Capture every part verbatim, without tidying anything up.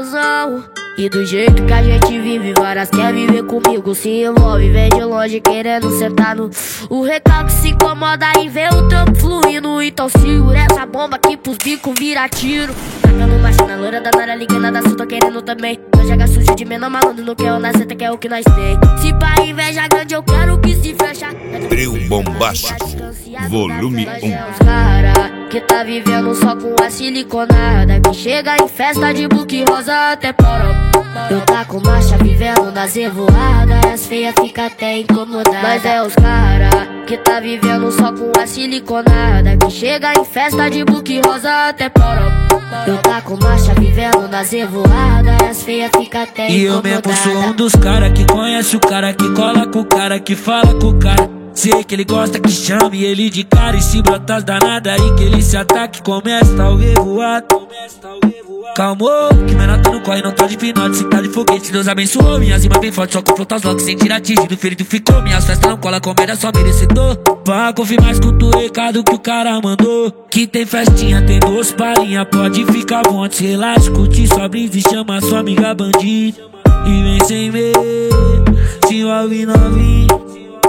visão. E do jeito que a gente vive, várias quer viver comigo, se envolve, vem de longe querendo sentar no. O recalque se incomoda e vê o trampo fluindo. Então segura essa bomba aqui pros bicos vira tiro. Tacando marcha na loira da Nara, liga nada, se tô querendo também. Não joga sujo de menor malandro, não quer o nasceta, quer o que nós tem. Se pra inveja grande eu quero que se fecha. Trio Bombástico, volume um. É os cara que tá vivendo só com a siliconada, que chega em festa de buque rosa até poró. Eu tá com marcha vivendo nas revoadas, as feias fica até incomodadas. Mas é os cara que tá vivendo só com a siliconada, que chega em festa de buque rosa até poró. Eu tá com marcha vivendo nas revoadas, as feias fica até incomodadas. E eu mesmo sou um dos cara que conhece o cara, que cola com o cara, que fala com o cara. Sei que ele gosta que chame ele de cara, e se brotar as danadas aí que ele se ataque, começa o revoado. Calmou, que menor tá no corre, não tá de pinote, se tá de foguete, Deus abençoou. Minhas rimas bem fortes, só confronta os logo sem tirar atingido, ferido ficou. Minhas festas não cola, comédia só merecedor. Pra confirmar, escuta o recado que o cara mandou, que tem festinha, tem doce palinha, pode ficar à vontade, relaxa, curte sua brisa e chama sua amiga bandida. E vem sem medo, se envolve novinho.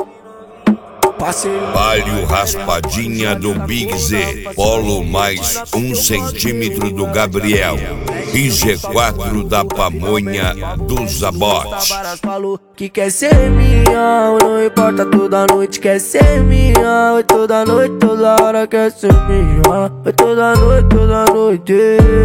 Palio raspadinha do Big Z, polo mais um centímetro do Gabriel e G quatro da pamonha do Zabote. Falou que quer ser minha, não importa, toda noite quer ser minha. Oi, toda noite, toda hora quer ser minha. Oi, toda noite, toda noite.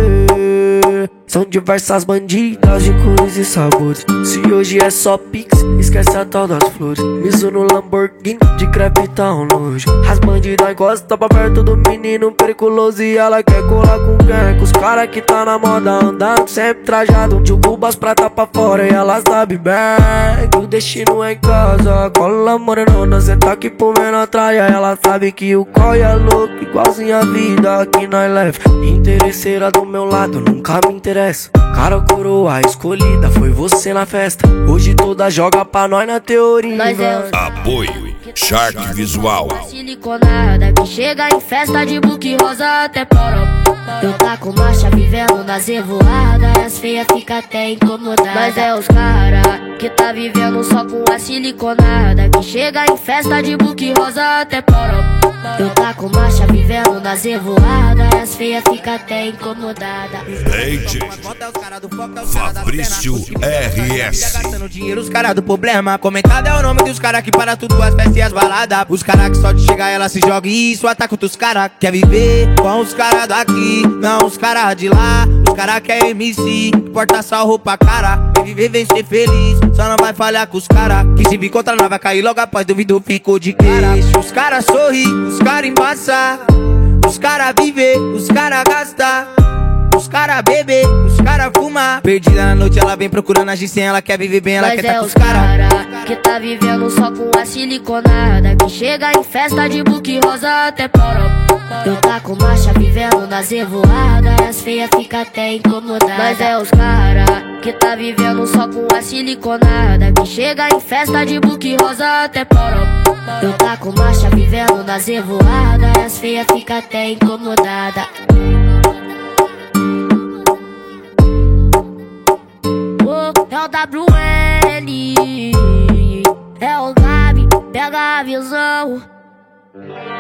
São diversas bandidas de cores e sabores. Se hoje é só pix, esquece a tal das flores. Miso no Lamborghini, de crepe tá um nojo. As bandidas gostam pra perto do menino periculoso, e ela quer colar com quem? Com os cara que tá na moda, andando sempre trajado, de cubas prata pra fora, e ela sabe bem que o destino é em casa. Cola morenona, cê tá aqui por vendo atrás. Ela sabe que o coi é louco, igualzinho a vida que nós leva. Interesseira do meu lado, nunca me interessa. Cara, coroa escolhida, foi você na festa. Hoje toda joga pra nós na teoria. Nós é os Apoio Shark Visual. siliconada, que chega em festa de buque rosa até poró. Eu tá com marcha vivendo nas revoadas, as feias fica até incomodadas. Mas é os cara que tá vivendo só com a siliconada, que chega em festa de buque rosa até poró. Eu tá com marcha vivendo nas revoadas, as feias fica até incomodada. Leite Fabrício R S. Gastando dinheiro, os caras do problema. Comentado é o nome dos caras que para tudo, as festas e as baladas. Os caras que só de chegar ela se joga e isso ataca outros caras. Quer viver com os caras daqui, não os caras de lá. Os caras que é M C, porta só roupa cara. Vem viver, vem ser feliz, só não vai falhar com os caras. Que se me encontrar não vai cair logo após, duvido ficou de cara. Os caras sorri, os caras embaça. Os caras viver, os caras gasta. Os cara bebe, os cara fuma. Perdida na noite, ela vem procurando a G-cem. Ela quer viver bem, ela Mas quer é tá com os os cara cara que tá vivendo só com a siliconada, que chega em festa de buque rosa até poró. Eu tá com marcha vivendo nas revoadas, as feias fica até incomodadas. Mas é os cara que tá vivendo só com a siliconada, que chega em festa de buque rosa até poró. Eu tá com marcha vivendo nas revoadas, as feias fica até incomodada. É o W L, é o Gabi, pega a visão.